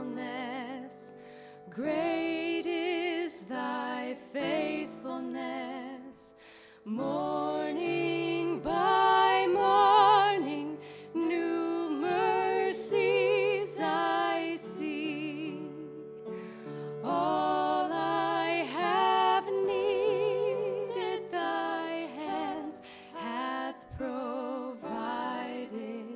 faithfulness. Great is thy faithfulness. Morning by morning, new mercies I see. All I have needed, thy hands hath provided.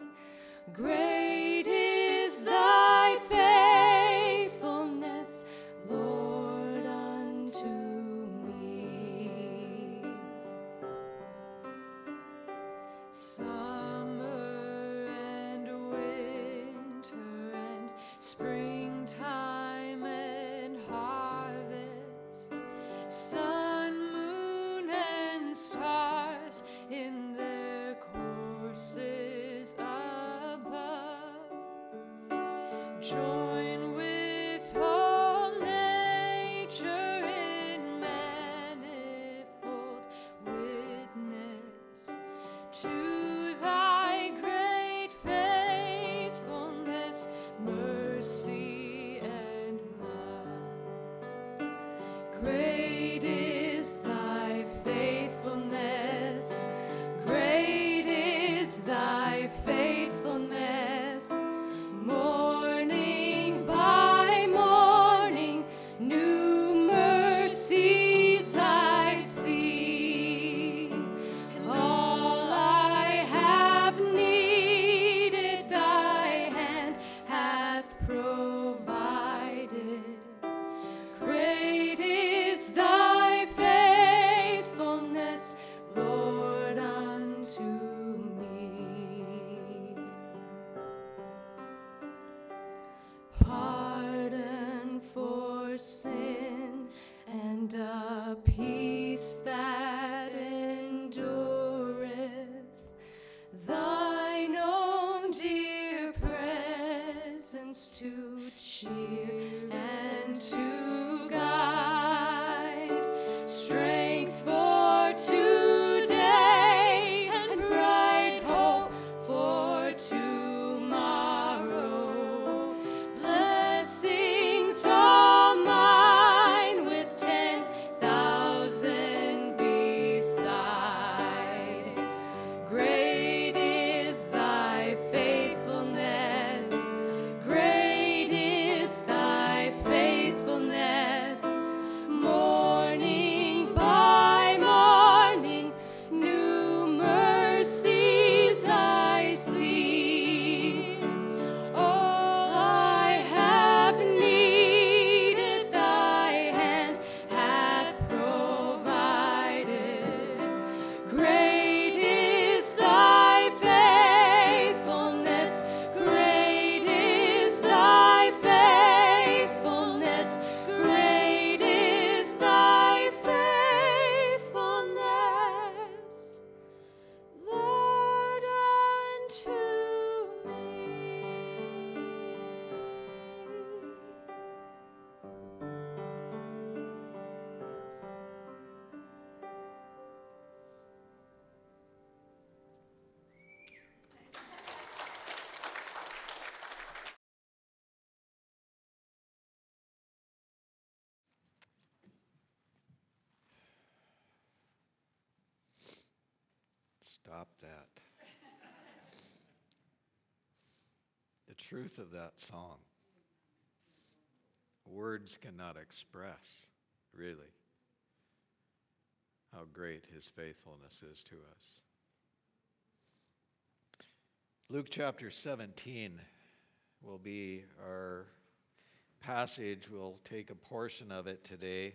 Great is thy faithfulness, Lord, unto me. Summer and winter and springtime and harvest, sun, moon, and stars in their courses above, join with all nature in manifold witness to thy great faithfulness, mercy, and love. Great is thy faithfulness. Great is thy faithfulness. Morning by morning, new mercies I see. And all I have needed, thy hand hath provided. Great is thy faithfulness, Lord, unto me. Pardon for sin and a peace that endureth, thine own dear presence to cheer and to guide, strength for today and bright hope for tomorrow. Blessings all mine with 10,000 beside. Great is thy faithfulness. Great is thy faithfulness. Morning by morning, new mercies I see. All I have needed, thy hand hath provided. Great is thy faithfulness. Great is thy faithfulness. Great is thy faithfulness, Lord, unto me. Stop that. The truth of that song, words cannot express, really, how great his faithfulness is to us. Luke chapter 17 will be our passage. We'll take a portion of it today,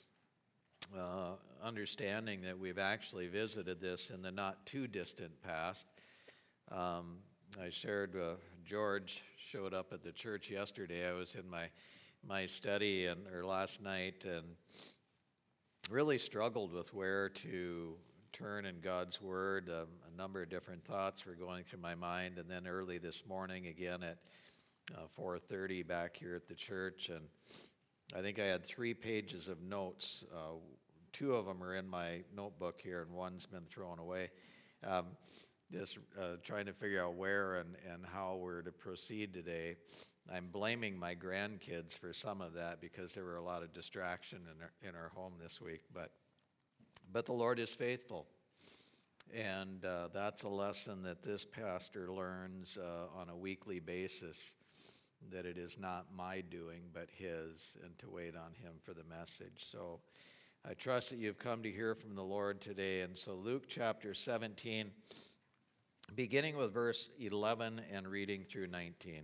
understanding that we've actually visited this in the not too distant past. I shared, George showed up at the church yesterday. I was in my study or last night and really struggled with where to turn in God's Word. A number of different thoughts were going through my mind, and then early this morning again at 4:30 back here at the church, and I think I had 3 pages of notes. 2 of them are in my notebook here, and one's been thrown away. Just trying to figure out where and how we're to proceed today. I'm blaming my grandkids for some of that because there were a lot of distraction in our home this week. But the Lord is faithful. And that's a lesson that this pastor learns on a weekly basis, that it is not my doing but his, and to wait on him for the message. So I trust that you've come to hear from the Lord today. And so Luke chapter 17, beginning with verse 11 and reading through 19.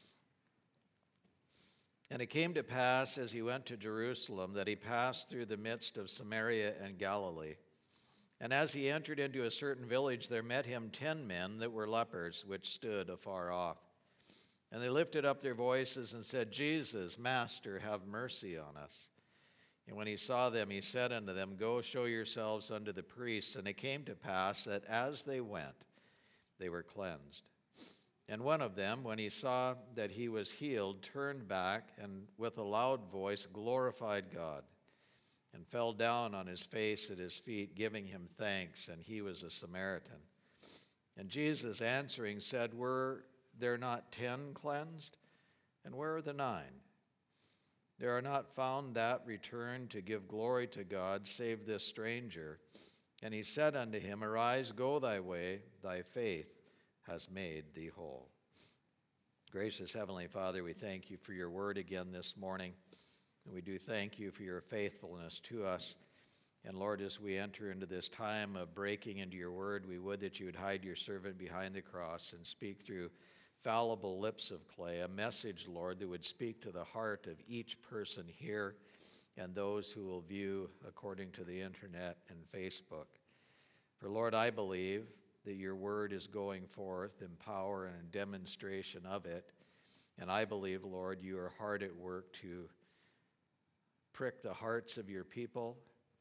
And it came to pass, as he went to Jerusalem, that he passed through the midst of Samaria and Galilee. And as he entered into a certain village, there met him 10 men that were lepers, which stood afar off. And they lifted up their voices and said, Jesus, Master, have mercy on us. And when he saw them, he said unto them, Go show yourselves unto the priests. And it came to pass that as they went, they were cleansed. And one of them, when he saw that he was healed, turned back and with a loud voice glorified God, and fell down on his face at his feet, giving him thanks, and he was a Samaritan. And Jesus answering said, Were there not 10 cleansed? And where are the 9? There are not found that returned to give glory to God, save this stranger. And he said unto him, Arise, go thy way, thy faith has made thee whole. Gracious Heavenly Father, we thank you for your word again this morning. And we do thank you for your faithfulness to us. And Lord, as we enter into this time of breaking into your word, we would that you would hide your servant behind the cross and speak through fallible lips of clay, a message, Lord, that would speak to the heart of each person here and those who will view according to the internet and Facebook. For Lord, I believe that your word is going forth in power and in demonstration of it. And I believe, Lord, you are hard at work to prick the hearts of your people,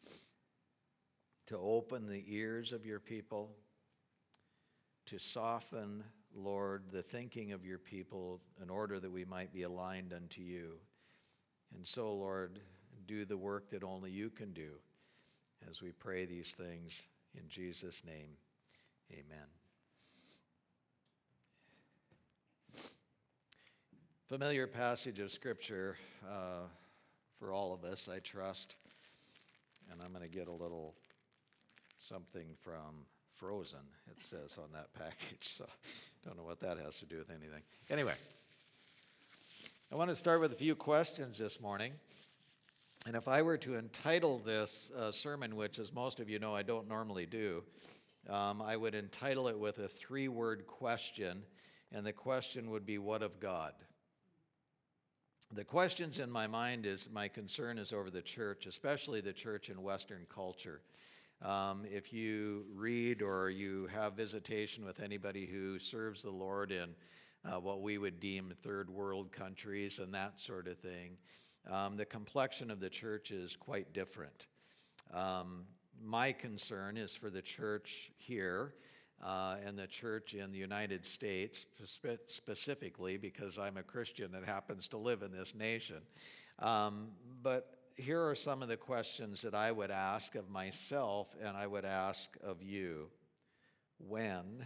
to open the ears of your people, to soften, Lord, the thinking of your people in order that we might be aligned unto you. And so, Lord, do the work that only you can do as we pray these things in Jesus' name. Amen. Familiar passage of Scripture for all of us, I trust. And I'm going to get a little something from Frozen, it says on that package. So don't know what that has to do with anything. Anyway, I want to start with a few questions this morning. And if I were to entitle this sermon, which as most of you know I don't normally do, I would entitle it with a 3-word question, and the question would be, what of God? The questions in my mind is, my concern is over the church, especially the church in Western culture. If you read or you have visitation with anybody who serves the Lord in what we would deem third world countries and that sort of thing, the complexion of the church is quite different. My concern is for the church here and the church in the United States, specifically because I'm a Christian that happens to live in this nation. But here are some of the questions that I would ask of myself and I would ask of you. When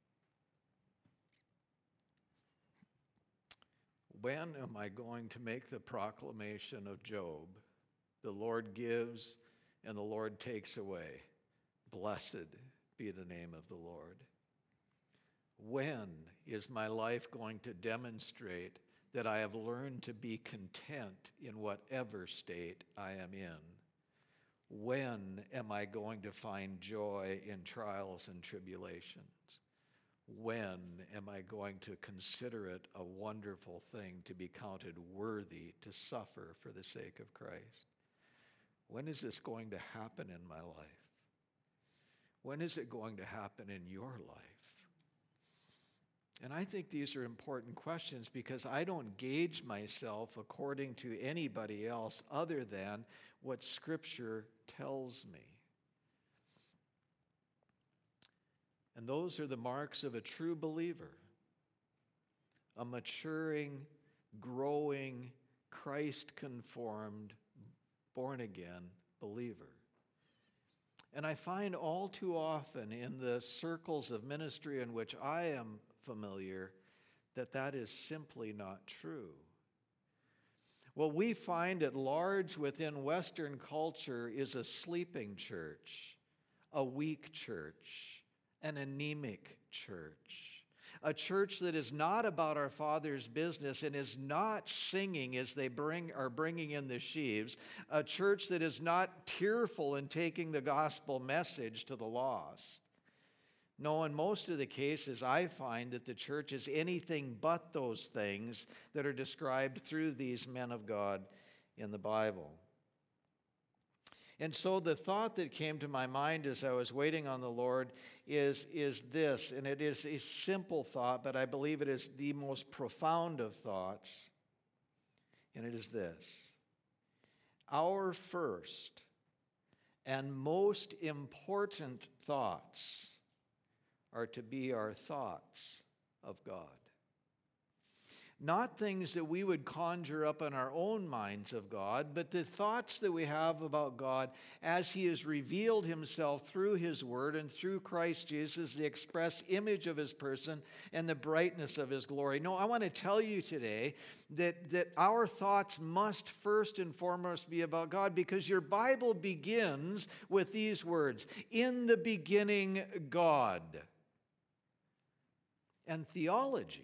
am I going to make the proclamation of Job? The Lord gives and the Lord takes away. Blessed be the name of the Lord. When is my life going to demonstrate that I have learned to be content in whatever state I am in? When am I going to find joy in trials and tribulations? When am I going to consider it a wonderful thing to be counted worthy to suffer for the sake of Christ? When is this going to happen in my life? When is it going to happen in your life? And I think these are important questions because I don't gauge myself according to anybody else other than what Scripture tells me. And those are the marks of a true believer, a maturing, growing, Christ-conformed, born-again believer. And I find all too often in the circles of ministry in which I am familiar that is simply not true. What we find at large within Western culture is a sleeping church, a weak church, an anemic church, a church that is not about our Father's business and is not singing as they are bringing in the sheaves, a church that is not tearful in taking the gospel message to the lost. No, in most of the cases, I find that the church is anything but those things that are described through these men of God in the Bible. And so the thought that came to my mind as I was waiting on the Lord is this, and it is a simple thought, but I believe it is the most profound of thoughts, and it is this. Our first and most important thoughts are to be our thoughts of God. Not things that we would conjure up in our own minds of God, but the thoughts that we have about God as He has revealed Himself through His Word and through Christ Jesus, the express image of His person and the brightness of His glory. No, I want to tell you today that our thoughts must first and foremost be about God, because your Bible begins with these words, "In the beginning, God." And theology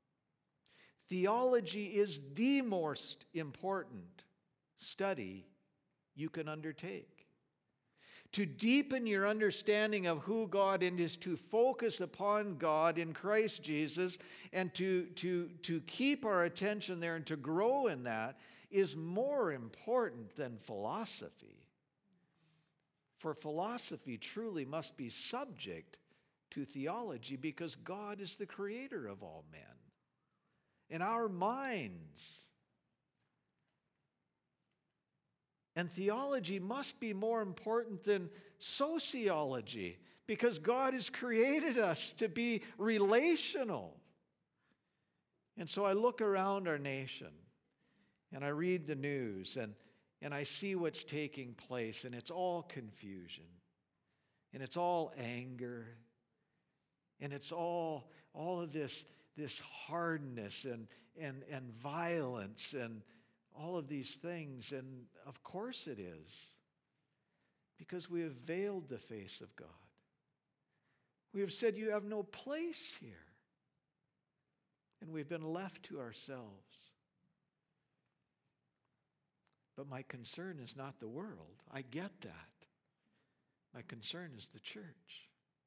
is the most important study you can undertake. To deepen your understanding of who God is, to focus upon God in Christ Jesus, and to keep our attention there and to grow in that is more important than philosophy. For philosophy truly must be subject to theology, because God is the creator of all men. In our minds. And theology must be more important than sociology, because God has created us to be relational. And so I look around our nation and I read the news and I see what's taking place, and it's all confusion and it's all anger and it's all of this hardness and violence and all of these things. And of course it is, because we have veiled the face of God. We have said, you have no place here. And we've been left to ourselves. But my concern is not the world. I get that. My concern is the church.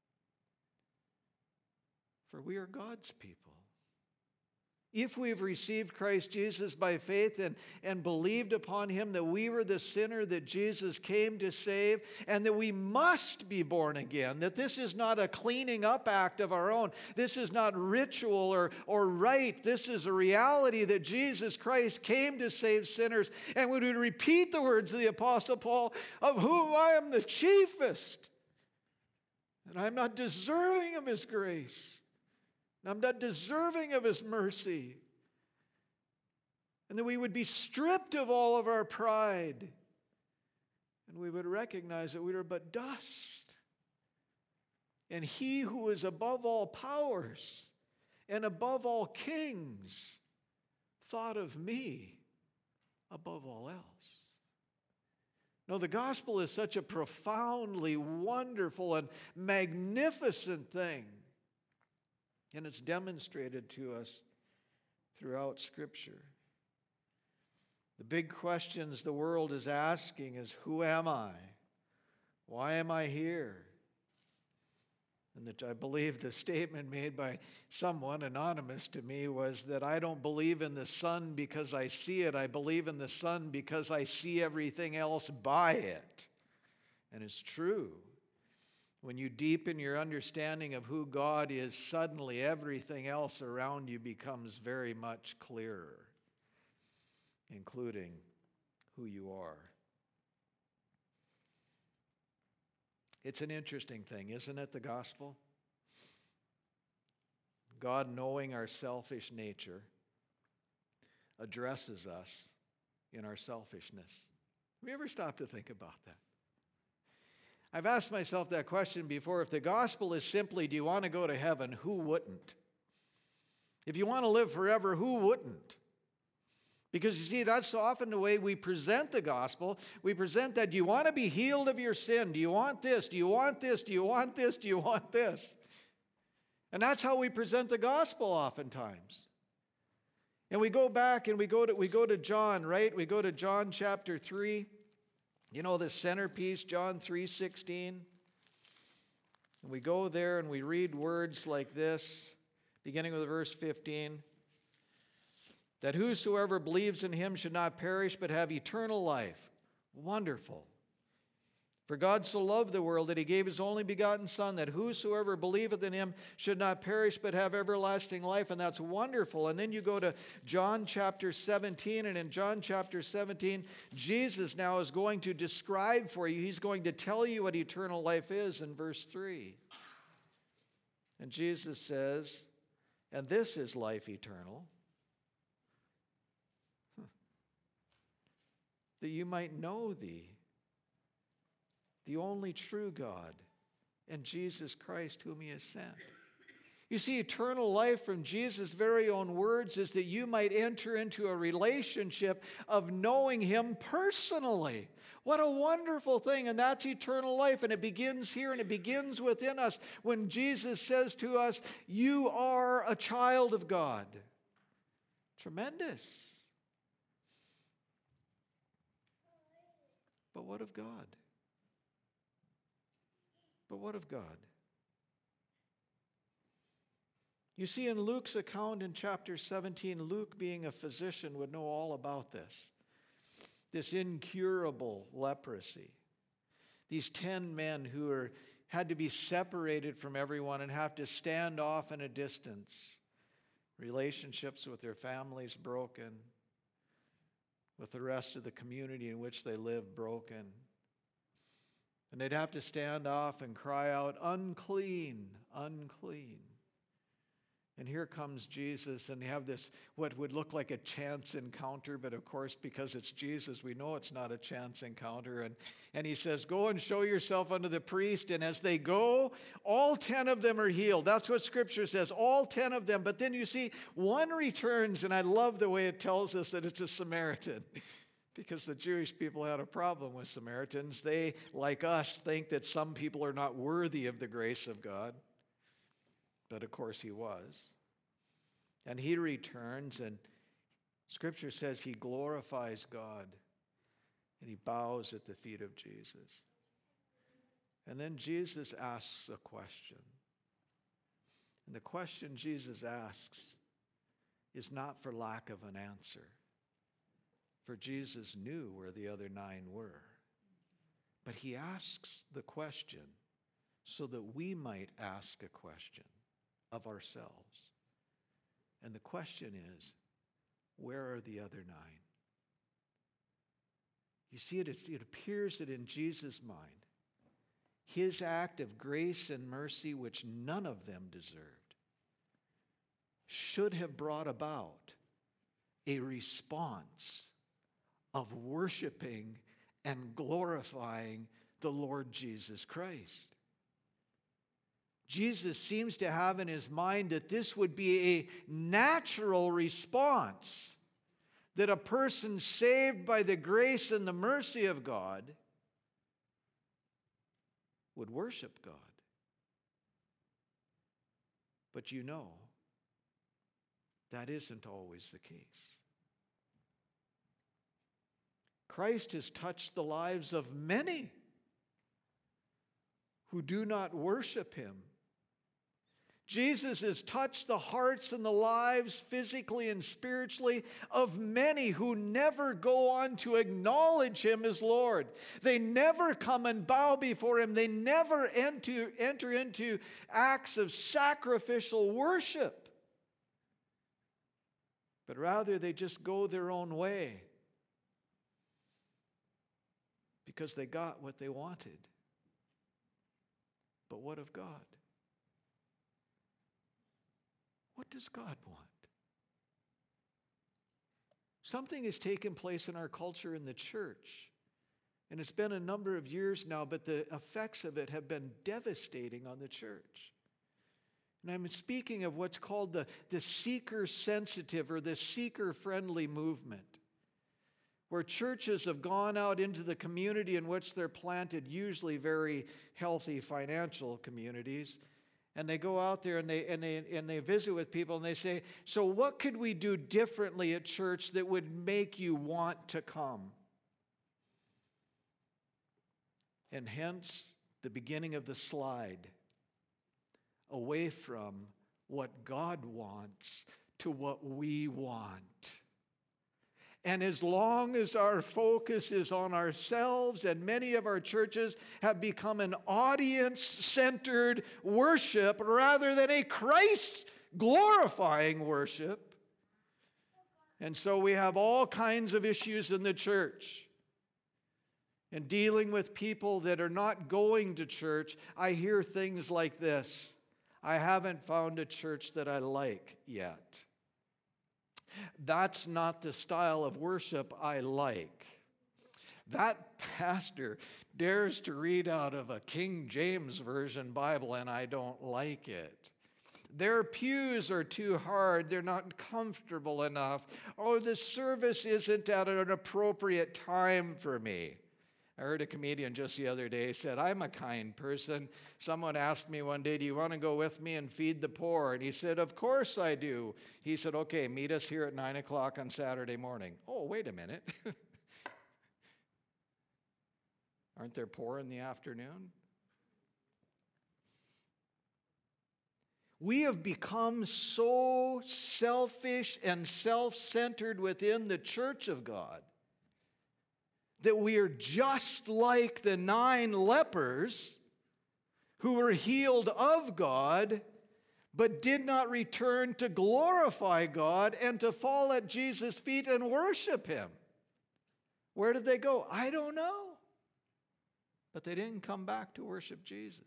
For we are God's people. If we've received Christ Jesus by faith and believed upon Him that we were the sinner that Jesus came to save, and that we must be born again, that this is not a cleaning up act of our own, this is not ritual or rite, this is a reality that Jesus Christ came to save sinners. And when we repeat the words of the Apostle Paul, of whom I am the chiefest, and I'm not deserving of His grace, I'm not deserving of His mercy. And that we would be stripped of all of our pride. And we would recognize that we are but dust. And He who is above all powers and above all kings thought of me above all else. No, the gospel is such a profoundly wonderful and magnificent thing. And it's demonstrated to us throughout Scripture. The big questions the world is asking is, who am I? Why am I here? And that I believe the statement made by someone anonymous to me was that I don't believe in the sun because I see it. I believe in the sun because I see everything else by it. And it's true. When you deepen your understanding of who God is, suddenly everything else around you becomes very much clearer, including who you are. It's an interesting thing, isn't it, the gospel? God, knowing our selfish nature, addresses us in our selfishness. Have you ever stopped to think about that? I've asked myself that question before. If the gospel is simply, do you want to go to heaven, who wouldn't? If you want to live forever, who wouldn't? Because you see, that's often the way we present the gospel. We present that, do you want to be healed of your sin? Do you want this? Do you want this? Do you want this? Do you want this? And that's how we present the gospel oftentimes. And we go back and we go to John, right? We go to John chapter 3. You know, the centerpiece, John 3:16. And we go there and we read words like this, beginning with verse 15. That whosoever believes in him should not perish but have eternal life. Wonderful. For God so loved the world that he gave his only begotten Son, that whosoever believeth in him should not perish but have everlasting life. And that's wonderful. And then you go to John chapter 17, and in John chapter 17, Jesus now is going to describe for you, he's going to tell you what eternal life is in verse 3. And Jesus says, and this is life eternal, that you might know thee, the only true God, and Jesus Christ whom he has sent. You see, eternal life from Jesus' very own words is that you might enter into a relationship of knowing him personally. What a wonderful thing, and that's eternal life, and it begins here, and it begins within us when Jesus says to us, you are a child of God. Tremendous. But what of God? But what of God? You see, in Luke's account in chapter 17, Luke, being a physician, would know all about this incurable leprosy. These 10 men who had to be separated from everyone and have to stand off in a distance. Relationships with their families broken, with the rest of the community in which they live broken. And they'd have to stand off and cry out, unclean, unclean. And here comes Jesus, and they have this, what would look like a chance encounter, but of course, because it's Jesus, we know it's not a chance encounter. And he says, go and show yourself unto the priest. And as they go, all 10 of them are healed. That's what Scripture says, all 10 of them. But then you see, one returns, and I love the way it tells us that it's a Samaritan. Because the Jewish people had a problem with Samaritans. They, like us, think that some people are not worthy of the grace of God. But of course he was. And he returns, and Scripture says he glorifies God. And he bows at the feet of Jesus. And then Jesus asks a question. And the question Jesus asks is not for lack of an answer. For Jesus knew where the other 9 were. But he asks the question so that we might ask a question of ourselves. And the question is, where are the other 9? You see, it appears that in Jesus' mind, his act of grace and mercy, which none of them deserved, should have brought about a response of worshiping and glorifying the Lord Jesus Christ. Jesus seems to have in his mind that this would be a natural response, that a person saved by the grace and the mercy of God would worship God. But you know, that isn't always the case. Christ has touched the lives of many who do not worship him. Jesus has touched the hearts and the lives, physically and spiritually, of many who never go on to acknowledge him as Lord. They never come and bow before him. They never enter into acts of sacrificial worship. But rather, they just go their own way because they got what they wanted. But what of God? What does God want? Something has taken place in our culture in the church, and it's been a number of years now, but the effects of it have been devastating on the church. And I'm speaking of what's called the seeker-sensitive or the seeker-friendly movement, where churches have gone out into the community in which they're planted, usually very healthy financial communities, and they go out there and they visit with people and they say, so what could we do differently at church that would make you want to come? And hence the beginning of the slide, away from what God wants to what we want. And as long as our focus is on ourselves, and many of our churches have become an audience-centered worship rather than a Christ-glorifying worship. And so we have all kinds of issues in the church. And dealing with people that are not going to church, I hear things like this: I haven't found a church that I like yet. That's not the style of worship I like. That pastor dares to read out of a King James Version Bible, and I don't like it. Their pews are too hard. They're not comfortable enough. Oh, the service isn't at an appropriate time for me. I heard a comedian just the other day said, I'm a kind person. Someone asked me one day, do you want to go with me and feed the poor? And he said, of course I do. He said, okay, meet us here at 9 o'clock on Saturday morning. Oh, wait a minute. Aren't there poor in the afternoon? We have become so selfish and self-centered within the church of God that we are just like the 9 lepers who were healed of God, but did not return to glorify God and to fall at Jesus' feet and worship Him. Where did they go? I don't know. But they didn't come back to worship Jesus.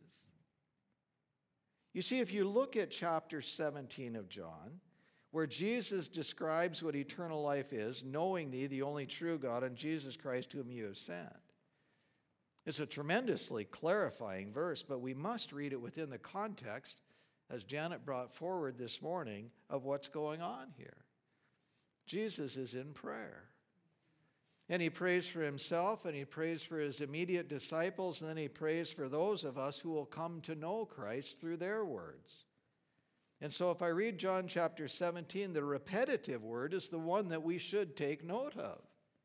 You see, if you look at chapter 17 of John, where Jesus describes what eternal life is, knowing thee, the only true God, and Jesus Christ whom you have sent. It's a tremendously clarifying verse, but we must read it within the context, as Janet brought forward this morning, of what's going on here. Jesus is in prayer. And he prays for himself, and he prays for his immediate disciples, and then he prays for those of us who will come to know Christ through their words. And so if I read John chapter 17, the repetitive word is the one that we should take note of.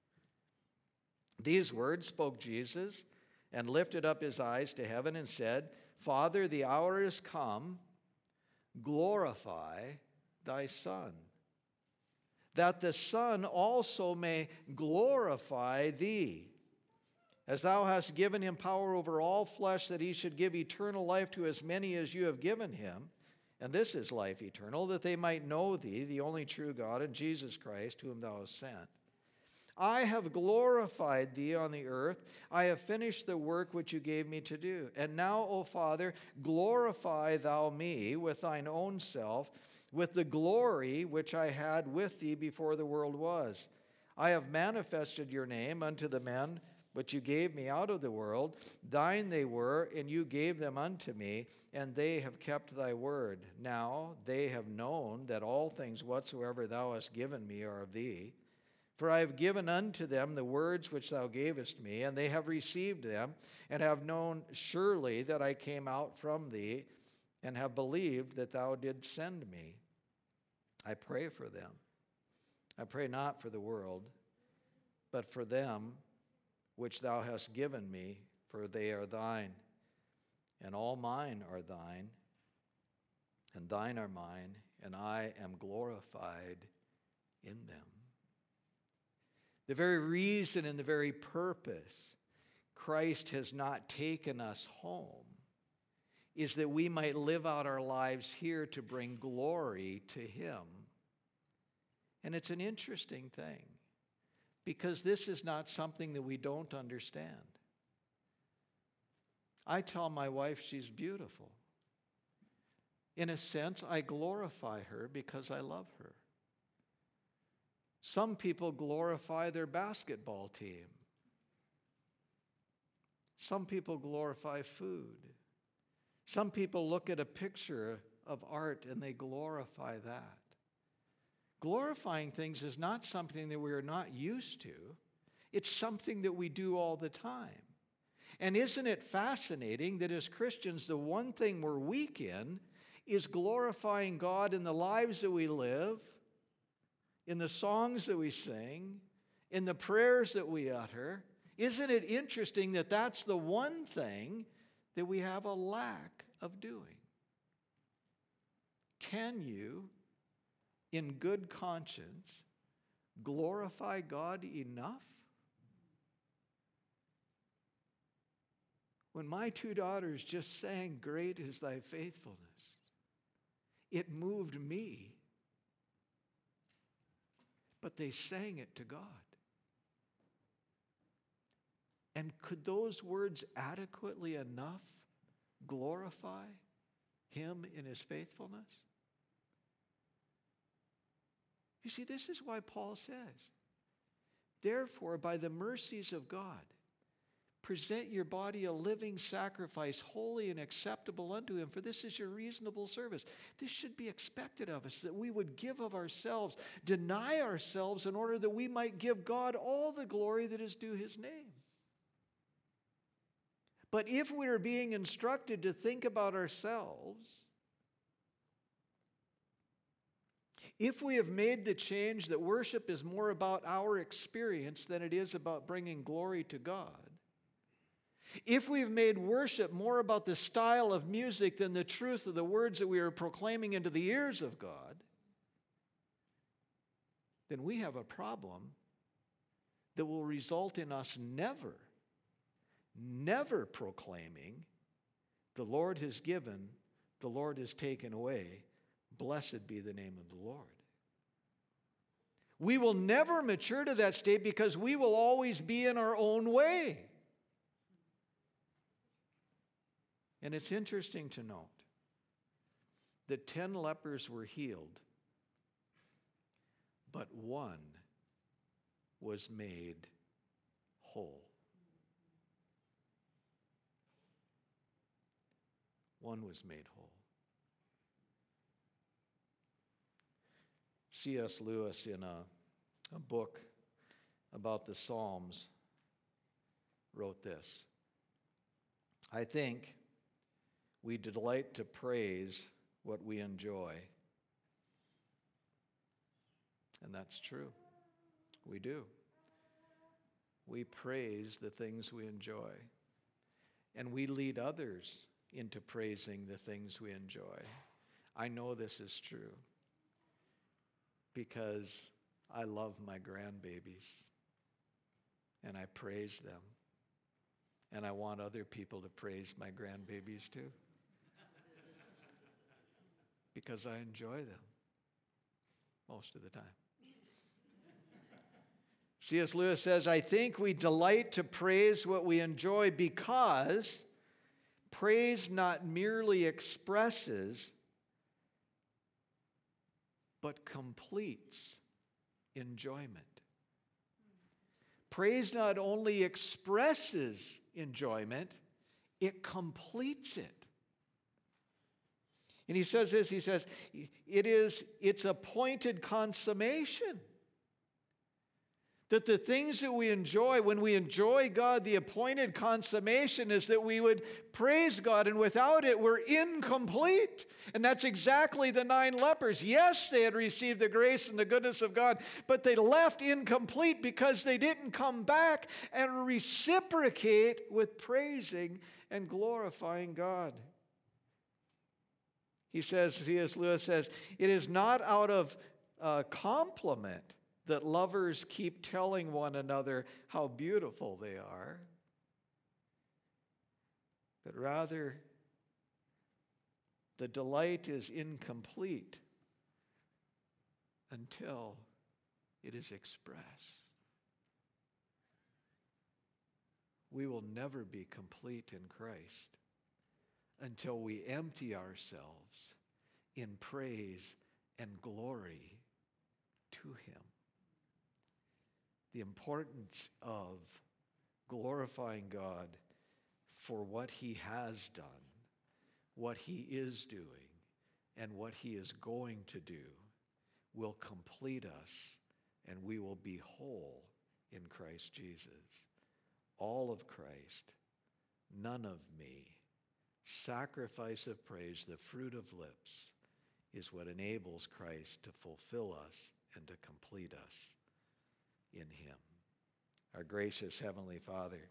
These words spoke Jesus and lifted up his eyes to heaven and said, Father, the hour is come, glorify thy Son, that the Son also may glorify thee, as thou hast given him power over all flesh, that he should give eternal life to as many as you have given him. And this is life eternal, that they might know thee, the only true God, and Jesus Christ, whom thou hast sent. I have glorified thee on the earth. I have finished the work which you gave me to do. And now, O Father, glorify thou me with thine own self, with the glory which I had with thee before the world was. I have manifested your name unto the men which you gave me out of the world. Thine they were, and you gave them unto me, and they have kept thy word. Now they have known that all things whatsoever thou hast given me are of thee. For I have given unto them the words which thou gavest me, and they have received them, and have known surely that I came out from thee, and have believed that thou didst send me. I pray for them. I pray not for the world, but for them which thou hast given me, for they are thine. And all mine are thine, and thine are mine, and I am glorified in them. The very reason and the very purpose Christ has not taken us home is that we might live out our lives here to bring glory to Him. And it's an interesting thing, because this is not something that we don't understand. I tell my wife she's beautiful. In a sense, I glorify her because I love her. Some people glorify their basketball team. Some people glorify food. Some people look at a picture of art and they glorify that. Glorifying things is not something that we are not used to. It's something that we do all the time. And isn't it fascinating that as Christians, the one thing we're weak in is glorifying God in the lives that we live, in the songs that we sing, in the prayers that we utter? Isn't it interesting that that's the one thing that we have a lack of doing? Can you, in good conscience, glorify God enough? When my two daughters just sang, "Great is thy faithfulness," it moved me. But they sang it to God. And could those words adequately enough glorify Him in His faithfulness? You see, this is why Paul says, "Therefore, by the mercies of God, present your body a living sacrifice, holy and acceptable unto Him, for this is your reasonable service." This should be expected of us, that we would give of ourselves, deny ourselves in order that we might give God all the glory that is due His name. But if we are being instructed to think about ourselves, if we have made the change that worship is more about our experience than it is about bringing glory to God, if we've made worship more about the style of music than the truth of the words that we are proclaiming into the ears of God, then we have a problem that will result in us never proclaiming, "The Lord has given, the Lord has taken away. Blessed be the name of the Lord." We will never mature to that state because we will always be in our own way. And it's interesting to note that 10 lepers were healed, but one was made whole. One was made whole. C.S. Lewis, in a book about the Psalms, wrote this: "I think we delight to praise what we enjoy." And that's true. We do. We praise the things we enjoy. And we lead others into praising the things we enjoy. I know this is true because I love my grandbabies and I praise them. And I want other people to praise my grandbabies too, because I enjoy them most of the time. C.S. Lewis says, "I think we delight to praise what we enjoy because praise not merely expresses, but completes enjoyment." Praise not only expresses enjoyment, it completes it. And he says this, he says, it's appointed consummation. That the things that we enjoy, when we enjoy God, the appointed consummation is that we would praise God, and without it, we're incomplete. And that's exactly the 9 lepers. Yes, they had received the grace and the goodness of God, but they left incomplete because they didn't come back and reciprocate with praising and glorifying God. He says, C.S. Lewis says, "It is not out of compliment that lovers keep telling one another how beautiful they are, but rather the delight is incomplete until it is expressed." We will never be complete in Christ until we empty ourselves in praise and glory to Him. The importance of glorifying God for what He has done, what He is doing, and what he is going to do will complete us, and we will be whole in Christ Jesus. All of Christ, none of me. Sacrifice of praise, the fruit of lips, is what enables Christ to fulfill us and to complete us in him. Our gracious Heavenly Father,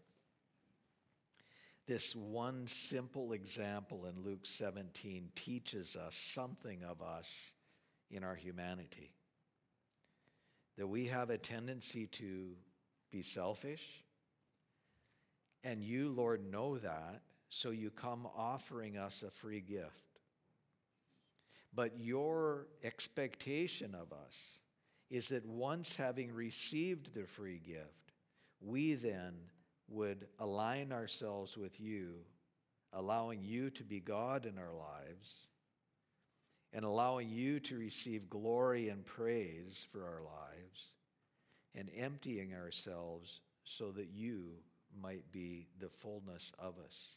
this one simple example in Luke 17 teaches us something of us in our humanity. That we have a tendency to be selfish, and you, Lord, know that, so you come offering us a free gift. But your expectation of us is that once having received the free gift, we then would align ourselves with you, allowing you to be God in our lives, and allowing you to receive glory and praise for our lives, and emptying ourselves so that you might be the fullness of us.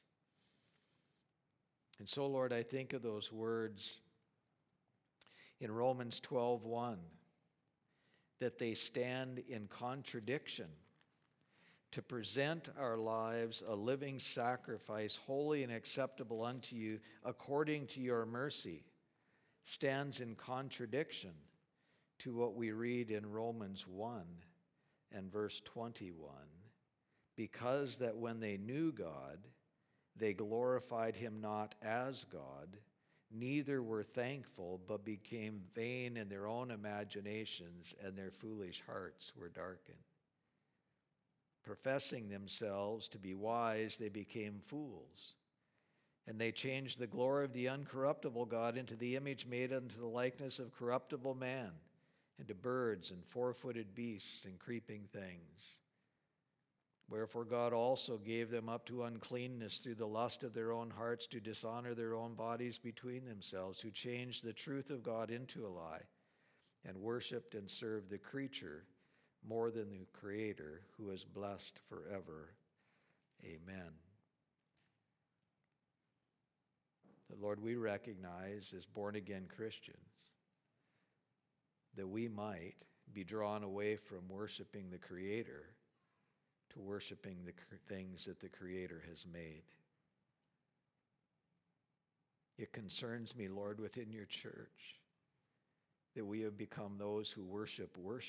And so, Lord, I think of those words in Romans 12:1, that they stand in contradiction. To present our lives a living sacrifice, holy and acceptable unto you, according to your mercy, stands in contradiction to what we read in Romans 1 and verse 21. Because that when they knew God, they glorified him not as God, neither were thankful, but became vain in their own imaginations, and their foolish hearts were darkened. Professing themselves to be wise, they became fools. And they changed the glory of the uncorruptible God into the image made unto the likeness of corruptible man, into birds and four-footed beasts and creeping things. Wherefore God also gave them up to uncleanness through the lust of their own hearts, to dishonor their own bodies between themselves, who changed the truth of God into a lie, and worshipped and served the creature more than the Creator, who is blessed forever. Amen. The Lord, we recognize as born-again Christians that we might be drawn away from worshiping the Creator to worshiping the things that the Creator has made. It concerns me, Lord, within your church, that we have become those who worship,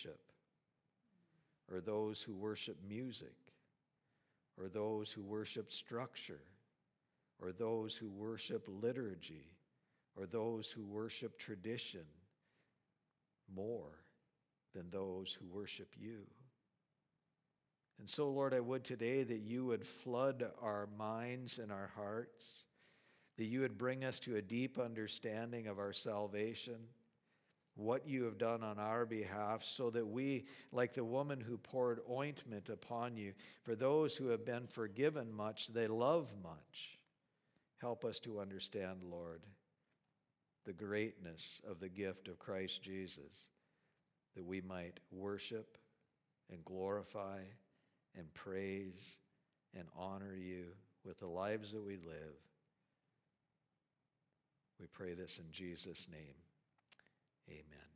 or those who worship music, or those who worship structure, or those who worship liturgy, or those who worship tradition more than those who worship you. And so, Lord, I would today that you would flood our minds and our hearts, that you would bring us to a deep understanding of our salvation, what you have done on our behalf, so that we, like the woman who poured ointment upon you, for those who have been forgiven much, they love much. Help us to understand, Lord, the greatness of the gift of Christ Jesus, that we might worship and glorify and praise and honor you with the lives that we live. We pray this in Jesus' name. Amen.